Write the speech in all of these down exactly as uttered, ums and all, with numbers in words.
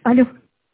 Алло.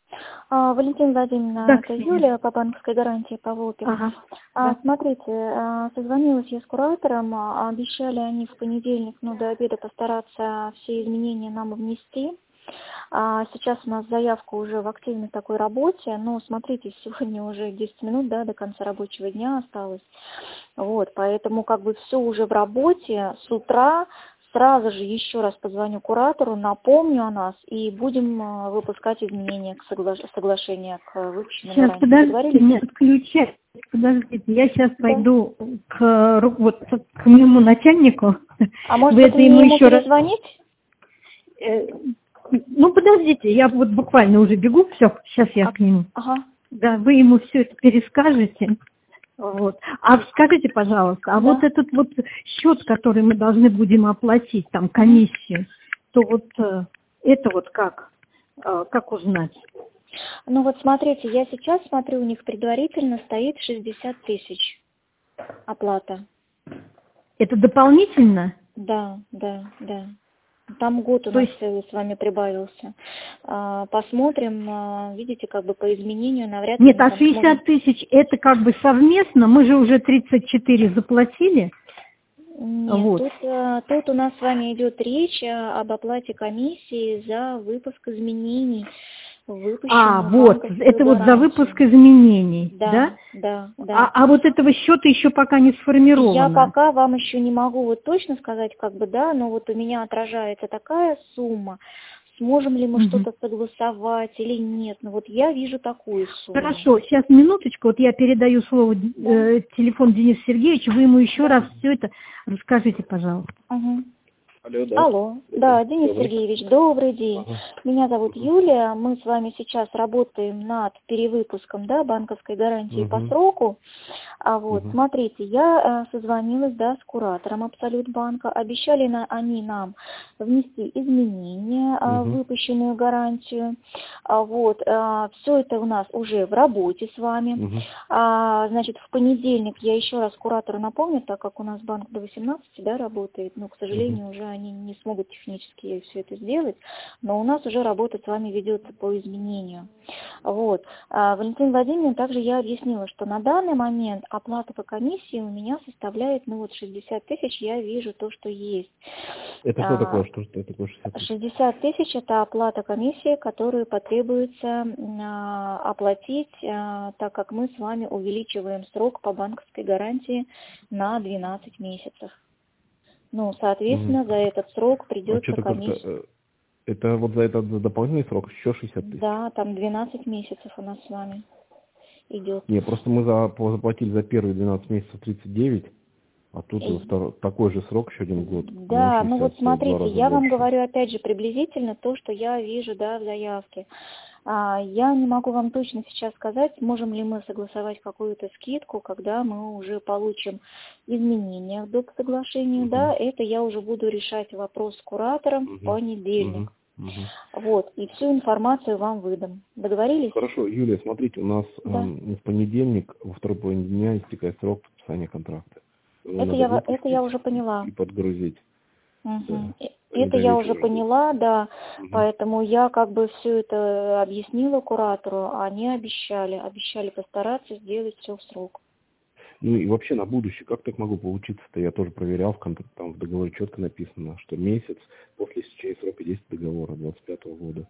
А, Валентина Владимировна, Да, это Ксения. Юлия по банковской гарантии по ВОПе. Ага. А, Да. смотрите, а, созвонилась я с куратором, а, обещали они в понедельник, ну, до обеда постараться все изменения нам внести. А, сейчас у нас заявка уже в активной такой работе, но смотрите, сегодня уже десять минут, да, до конца рабочего дня осталось. Вот, поэтому как бы все уже в работе. С утра сразу же еще раз позвоню куратору, напомню о нас и будем а, выпускать изменения к согла- соглашению к выпущенным Сейчас, гарантиям. подождите, Договорились? не отключайте. Подождите, я сейчас Да. пойду к, ру- вот, к моему начальнику. А может Вы быть это мне ему ему еще раз... перезвонить? Э, Ну, подождите, я вот буквально уже бегу, все, сейчас я А- к нему. Ага. Да, вы ему все это перескажете. Вот. А скажите, пожалуйста, а Да. вот этот вот счет, который мы должны будем оплатить, там, комиссию, то вот э, это вот как? Э, как узнать? Ну вот смотрите, я сейчас смотрю, у них предварительно стоит шестьдесят тысяч оплата. Это дополнительно? Да, да, да. Там год у То нас есть, целый с вами прибавился. А, Посмотрим, а, видите, как бы по изменению навряд ли нет, мы а там сможем. шестьдесят тысяч это как бы совместно, мы же уже тридцать четыре заплатили. Нет, Вот. тут, а, тут у нас с вами идет речь а, об оплате комиссии за выпуск изменений в А, выпущенную вот, банковскую это вот за выпуск гарантию. изменений, да? Да, да, А, да. а вот этого счета еще пока не Я сформировано. пока вам еще не могу вот точно сказать, как бы, да, но вот у меня отражается такая сумма, сможем ли мы Мгм. что-то согласовать или нет. Ну вот я вижу такую сумму. Хорошо, сейчас минуточку, вот я передаю слово, Да, э, телефон Денису Сергеевичу, вы ему еще да. раз все это расскажите, пожалуйста. Угу. Алло, да. Алло, Добрый. да, Денис Добрый. Сергеевич, добрый день. Ага. Меня зовут Угу. Юлия, мы с вами сейчас работаем над перевыпуском, да, банковской гарантии по Угу. сроку. А вот, Угу. смотрите, я э, созвонилась, да, с куратором Абсолютбанка, обещали на, они нам внести изменения э, в Угу. выпущенную гарантию. А вот, э, все это у нас уже в работе с вами. Угу. А, значит, в понедельник я еще раз куратору напомню, так как у нас банк до восемнадцати, да, работает, но, к Угу. сожалению, уже они не смогут технически все это сделать, но у нас уже работа с вами ведется по изменению. Вот. А, Валентина Владимировна, также я объяснила, что на данный момент оплата по комиссии у меня составляет, ну вот шестьдесят тысяч, я вижу то, что есть. Это что А, такое? Что, что такое шестьдесят тысяч? шестьдесят тысяч – это оплата комиссии, которую потребуется а, оплатить, а, так как мы с вами увеличиваем срок по банковской гарантии на двенадцать месяцев. Ну, соответственно, Угу. за этот срок А придется что-то как-то... комиссия. э, Это вот за этот за дополнительный срок еще шестьдесят тысяч? Да, там двенадцать месяцев у нас с вами идет. Не, просто мы за, по- заплатили за первые двенадцать месяцев тридцать девять, а тут И- втор- такой же срок, еще один год. По-моему, Да, ну вот шестьдесят, то есть два смотрите, раза я вам больше. говорю опять же приблизительно то, что я вижу, да, в заявке. А, я не могу вам точно сейчас сказать, можем ли мы согласовать какую-то скидку, когда мы уже получим изменения в доп. Соглашению, Угу. да, это я уже буду решать вопрос с куратором в Угу. понедельник. Угу. Угу. Вот, и всю информацию вам выдам. Договорились? Хорошо, Юлия, смотрите, у нас Да. эм, в понедельник, во второй половине дня истекает срок подписания контракта. Его Это надо я, это я выпустить уже поняла. и подгрузить. Мгм. Да. Э, Они Это за я вечер уже ждут. поняла, да, Мгм. поэтому я как бы все это объяснила куратору, а они обещали, обещали постараться сделать все в срок. Ну и вообще на будущее, как так могло получиться-то? Я тоже проверял, в контракте, там в договоре четко написано, что месяц после истечения срока действия договора двадцать пятого года.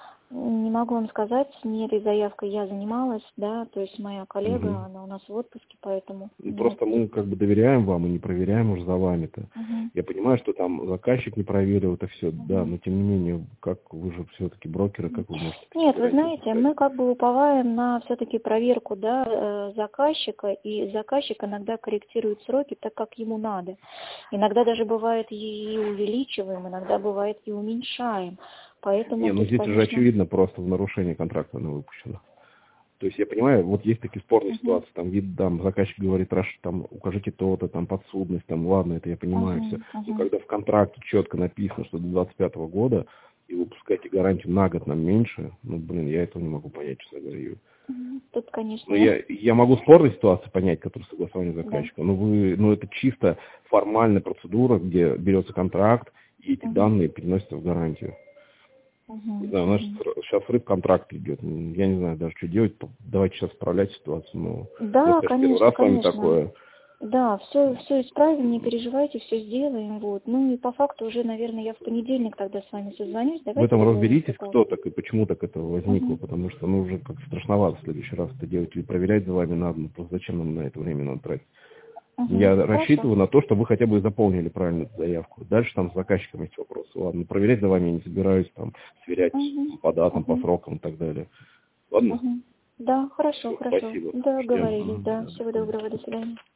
Не могу вам сказать, не этой заявкой я занималась, да, то есть моя коллега, Угу. она у нас в отпуске, поэтому Ну, нет. просто мы как бы доверяем вам и не проверяем уже за вами-то. Мгм. Я понимаю, что там заказчик не проверил это все, Мгм. да, но тем не менее, как вы же все-таки брокеры, как вы можете такие Нет, вы гарантии знаете, выпускать? мы как бы уповаем на все-таки проверку, да, э, заказчика, и заказчик иногда корректирует сроки так, как ему надо. Иногда даже бывает и увеличиваем, иногда бывает и уменьшаем. Поэтому Не, ну тут, здесь уже конечно... очевидно просто в нарушении контракта она выпущена. То есть я понимаю, вот есть такие спорные Мгм. ситуации, там вид, там заказчик говорит, раз, там укажите то-то, там подсудность, там ладно, это я понимаю все. Мгм. Но Мгм. когда в контракте четко написано, что до двадцать пятого года и выпускаете гарантию на год нам меньше, ну блин, я этого не могу понять, честно говоря. Юль. Мгм. Тут, конечно, Ну я, я могу спорные ситуации понять, которые согласование да. заказчика, но вы, ну это чисто формальная процедура, где берется контракт и эти Мгм. данные переносятся в гарантию. Не знаю, у нас сейчас срыв контракта идет. Я не знаю даже, что делать. Давайте сейчас исправлять ситуацию. Но Да, это конечно, первый раз с вами конечно. такое. Да, все, все исправим, не переживайте, все сделаем. Вот. Ну и по факту уже, наверное, я в понедельник тогда с вами созвонюсь. В Давайте этом договоримся разберитесь, так. кто так и почему так это возникло, Мгм. потому что ну уже как страшновато в следующий раз это делать или проверять за вами надо, ну просто зачем нам на это время надо тратить? Мгм. Я Хорошо. рассчитываю на то, что вы хотя бы заполнили правильно эту заявку. Дальше там с заказчиком есть вопросы. Ладно, проверять за вами я не собираюсь, там, сверять Мгм. по датам, по Мгм. срокам и так далее. Ладно? Мгм. Да, хорошо, Всё, хорошо. спасибо. Ждем. Договорились, Мгм. да. Да, до Всего свидания. доброго, до свидания.